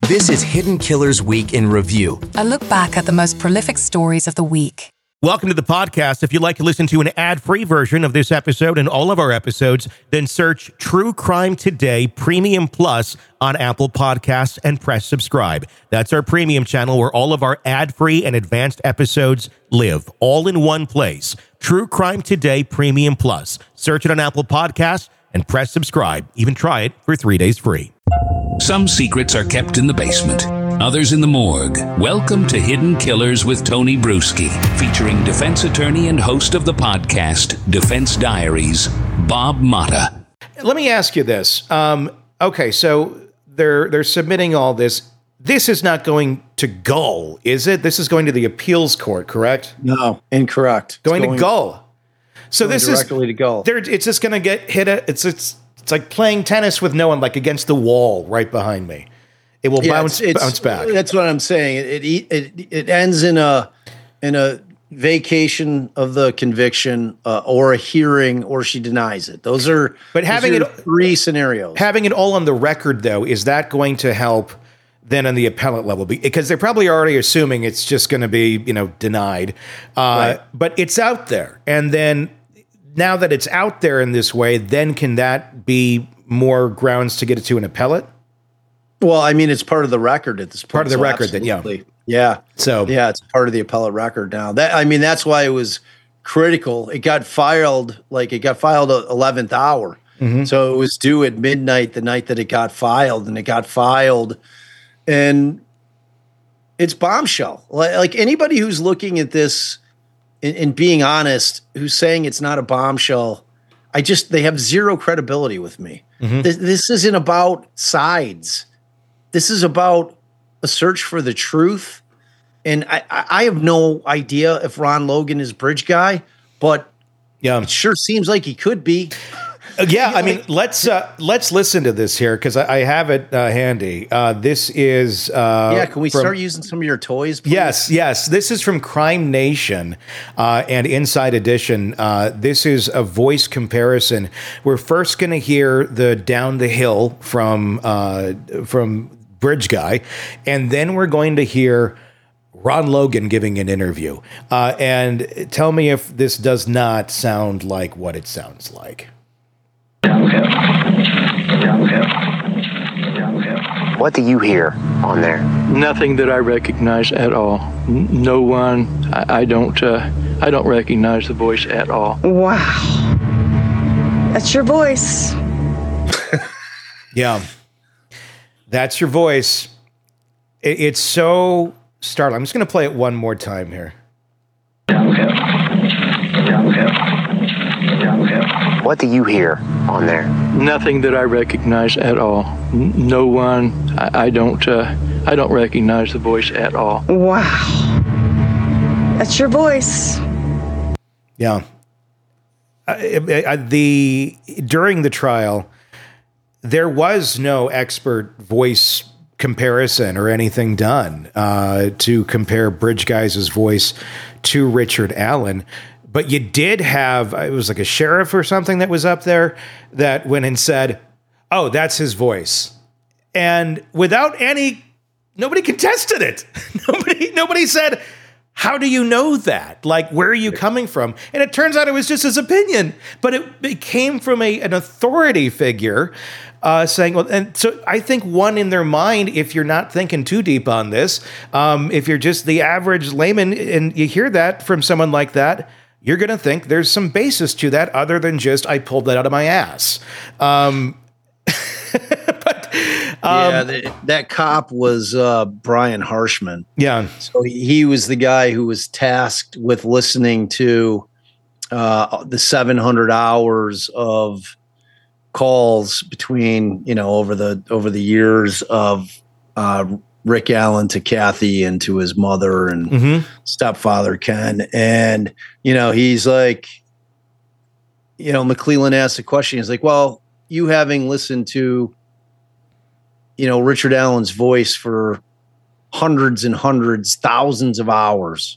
This is Hidden Killers Week in Review. A look back at the most prolific stories of the week. Welcome to the podcast. If you'd like to listen to an ad-free version of this episode and all of our episodes, then search True Crime Today Premium Plus on Apple Podcasts and press subscribe. That's our premium channel where all of our ad-free and advanced episodes live, all in one place. True Crime Today Premium Plus. Search it on Apple Podcasts and press subscribe. Even try it for 3 days free. Some secrets are kept in the basement, others in the morgue. Welcome to Hidden Killers with Tony Bruschi, featuring defense attorney and host of the podcast, Defense Diaries, Bob Motta. Let me ask you this. Okay, so they're submitting all this. This is not going to Gull, is it? This is going to the appeals court, correct? No, incorrect. Going to Gull. So this is directly to Gull. It's just going to get hit. It's like playing tennis with no one, like against the wall right behind me. It will bounce back. That's what I'm saying. It ends in a vacation of the conviction or a hearing, or she denies it. Those are three scenarios. Having it all on the record, though, is that going to help then on the appellate level? Because they're probably already assuming it's just going to be denied. Right. But it's out there, and then now that it's out there in this way, then can that be more grounds to get it to an appellate? Well, I mean, it's part of the record at this point. Part of the record, then, yeah. So yeah, it's part of the appellate record now. That's why it was critical. It got filed at 11th hour. Mm-hmm. So it was due at midnight the night that it got filed, and it got filed, and it's bombshell. Like anybody who's looking at this and being honest, who's saying it's not a bombshell, they have zero credibility with me. Mm-hmm. This isn't about sides. This is about a search for the truth. And I have no idea if Ron Logan is bridge guy, but it sure seems like he could be. I mean, let's listen to this here because I have it handy. This is can we start using some of your toys, please? Yes. This is from Crime Nation and Inside Edition. This is a voice comparison. We're first going to hear the Down the Hill from Bridge Guy, and then we're going to hear Ron Logan giving an interview. And tell me if this does not sound like what it sounds like. What do you hear on there? Nothing that I recognize at all. No one. I don't recognize the voice at all. Wow, that's your voice. Yeah, that's your voice. It's so startling. I'm just going to play it one more time here. What do you hear on there? Nothing that I recognize at all. No one. I don't recognize the voice at all. Wow, that's your voice. Yeah. During the trial, there was no expert voice comparison or anything done to compare Bridge Guy's voice to Richard Allen. But you did have, it was like a sheriff or something that was up there that went and said, oh, that's his voice. And nobody contested it. Nobody said, how do you know that? Like, where are you coming from? And it turns out it was just his opinion, but it came from an authority figure saying, well, and so I think one in their mind, if you're not thinking too deep on this, if you're just the average layman and you hear that from someone like that, you're going to think there's some basis to that other than just, I pulled that out of my ass. That cop was Brian Harshman. Yeah. So he was the guy who was tasked with listening to the 700 hours of calls between, over the years of Rick Allen to Kathy and to his mother and stepfather Ken. And, he's like, McClellan asked a question. He's like, well, you having listened to, Richard Allen's voice for hundreds and hundreds, thousands of hours,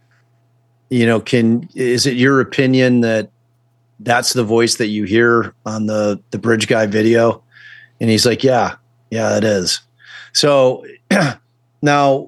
is it your opinion that that's the voice that you hear on the Bridge Guy video? And he's like, yeah, it is. So now,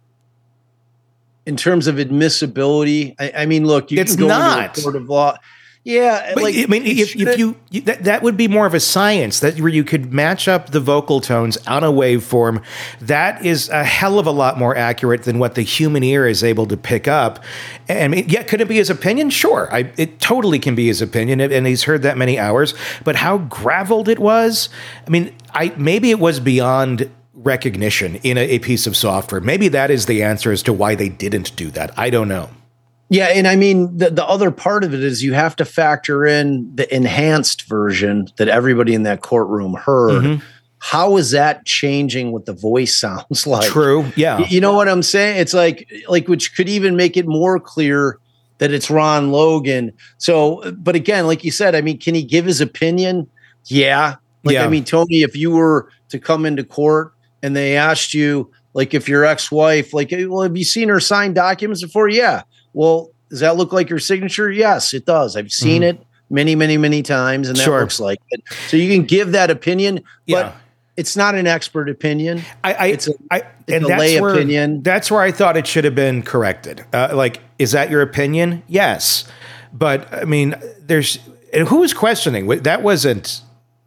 in terms of admissibility, I mean, look, you It's can go not. into a court of law. Yeah, But, I mean, if you that would be more of a science where you could match up the vocal tones on a waveform. That is a hell of a lot more accurate than what the human ear is able to pick up. I mean, yeah, could it be his opinion? Sure, it totally can be his opinion, and he's heard that many hours. But how graveled it was! I mean, maybe it was beyond recognition in a piece of software. Maybe that is the answer as to why they didn't do that. I don't know. Yeah, and I mean, the other part of it is you have to factor in the enhanced version that everybody in that courtroom heard. Mm-hmm. How is that changing what the voice sounds like? True, yeah. You know what I'm saying? It's like which could even make it more clear that it's Ron Logan. So, but again, like you said, I mean, can he give his opinion? Yeah. I mean, Tony, if you were to come into court and they asked you, like, if your ex-wife, like, well, have you seen her sign documents before? Yeah. Well, does that look like your signature? Yes, it does. I've seen it many, many, many times, and that looks like it. So you can give that opinion, but it's not an expert opinion. It's a lay opinion. That's where I thought it should have been corrected. Is that your opinion? Yes. But, I mean, who was questioning? That wasn't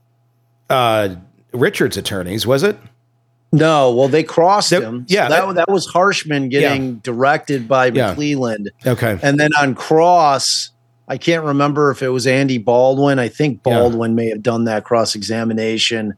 Richard's attorneys, was it? No, well, they crossed him. Yeah, so that was Harshman getting directed by McClelland. Okay, and then on cross, I can't remember if it was Andy Baldwin. I think Baldwin may have done that cross examination,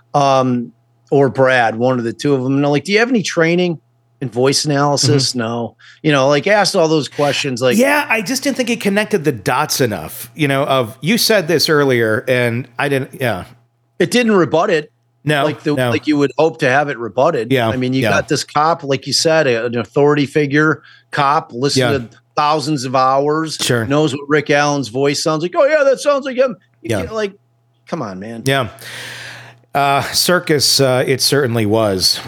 or Brad, one of the two of them. And they're like, "Do you have any training in voice analysis?" Mm-hmm. No, asked all those questions. I just didn't think it connected the dots enough. You said this earlier, and I didn't. Yeah, it didn't rebut it. No, like you would hope to have it rebutted. Yeah, I mean, you got this cop, like you said, an authority figure cop, listened to thousands of hours, knows what Rick Allen's voice sounds like. Oh yeah, that sounds like him. Like, come on, man. Yeah. Circus, it certainly was.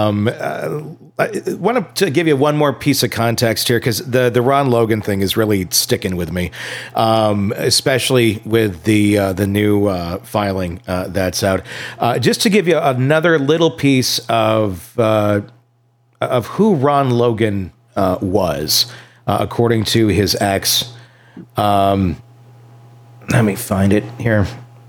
I want to give you one more piece of context here, because the Ron Logan thing is really sticking with me, especially with the new filing that's out. Just to give you another little piece of who Ron Logan was, according to his ex. Let me find it here.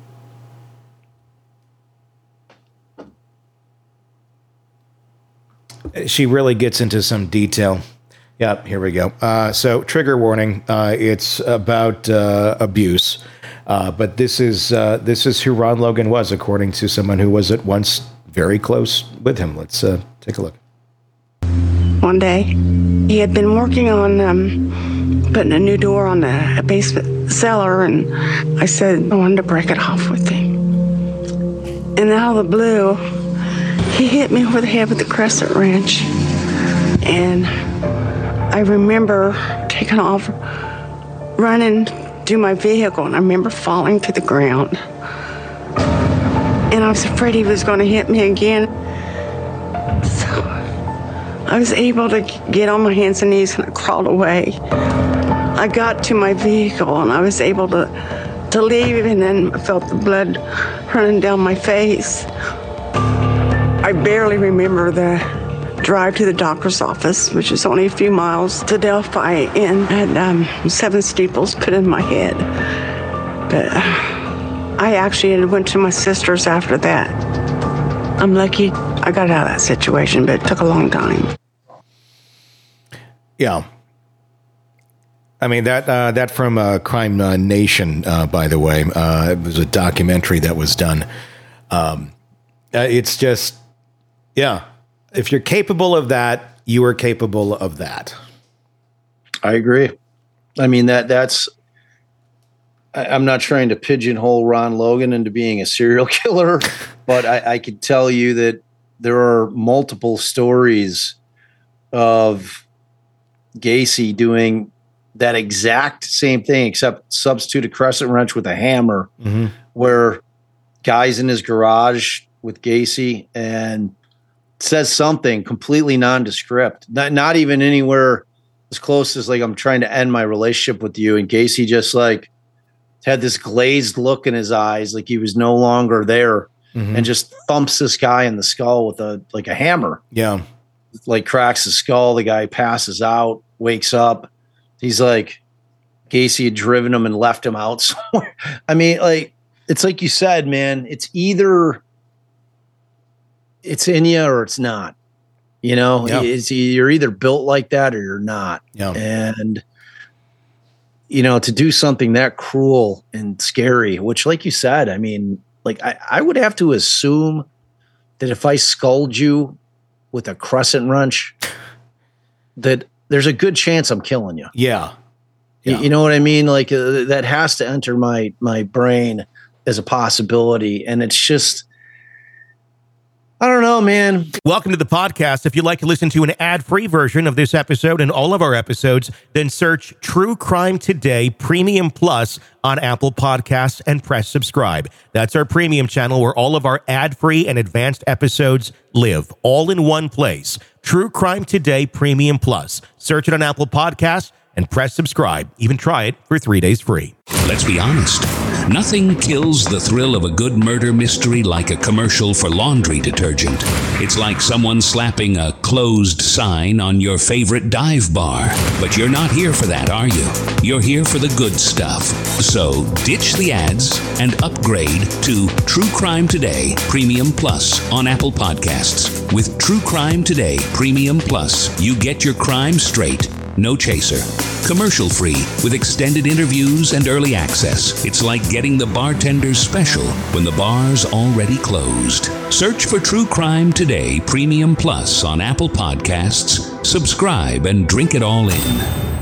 She really gets into some detail. Yep, here we go. So, trigger warning. It's about abuse, but this is who Ron Logan was, according to someone who was at once very close with him. Let's take a look. One day, he had been working on putting a new door on a basement cellar, and I said I wanted to break it off with him. And out of the blue, he hit me over the head with the crescent wrench, and I remember taking off, running to my vehicle, and I remember falling to the ground. And I was afraid he was going to hit me again. So I was able to get on my hands and knees, and I crawled away. I got to my vehicle, and I was able to leave, and then I felt the blood running down my face. I barely remember the drive to the doctor's office, which is only a few miles to Delphi, and had 7 steeples put in my head. But I actually went to my sister's after that. I'm lucky I got out of that situation, but it took a long time. Yeah. I mean, that from Crime Nation, by the way. It was a documentary that was done. It's just... Yeah, if you're capable of that, you are capable of that. I agree. I mean, that's. I'm not trying to pigeonhole Ron Logan into being a serial killer, but I could tell you that there are multiple stories of Gacy doing that exact same thing, except substitute a crescent wrench with a hammer, where guys in his garage with Gacy and says something completely nondescript, not even anywhere as close as like, I'm trying to end my relationship with you. And Gacy just like had this glazed look in his eyes, like he was no longer there. and just thumps this guy in the skull with a hammer. Yeah. Like cracks the skull. The guy passes out, wakes up. He's like, Gacy had driven him and left him out somewhere. I mean, like, it's like you said, man, it's either it's in you or it's not, you know, you're either built like that or you're not. Yeah. And, you know, to do something that cruel and scary, which, like you said, I mean, like I would have to assume that if I sculled you with a crescent wrench, that there's a good chance I'm killing you. Yeah. You know what I mean? Like that has to enter my brain as a possibility. And it's just, I don't know, man. Welcome to the podcast. If you'd like to listen to an ad-free version of this episode and all of our episodes, then search True Crime Today Premium Plus on Apple Podcasts and press subscribe. That's our premium channel where all of our ad-free and advanced episodes live, all in one place. True Crime Today Premium Plus. Search it on Apple Podcasts and press subscribe. Even try it for 3 days free. Let's be honest. Nothing kills the thrill of a good murder mystery like a commercial for laundry detergent. It's like someone slapping a closed sign on your favorite dive bar. But you're not here for that, are you? You're here for the good stuff. So ditch the ads and upgrade to True Crime Today Premium Plus on Apple Podcasts. With True Crime Today Premium Plus, you get your crime straight. No chaser. Commercial free with extended interviews and early access. It's like getting the bartender's special when the bar's already closed. Search for True Crime Today Premium Plus on Apple Podcasts. Subscribe and drink it all in.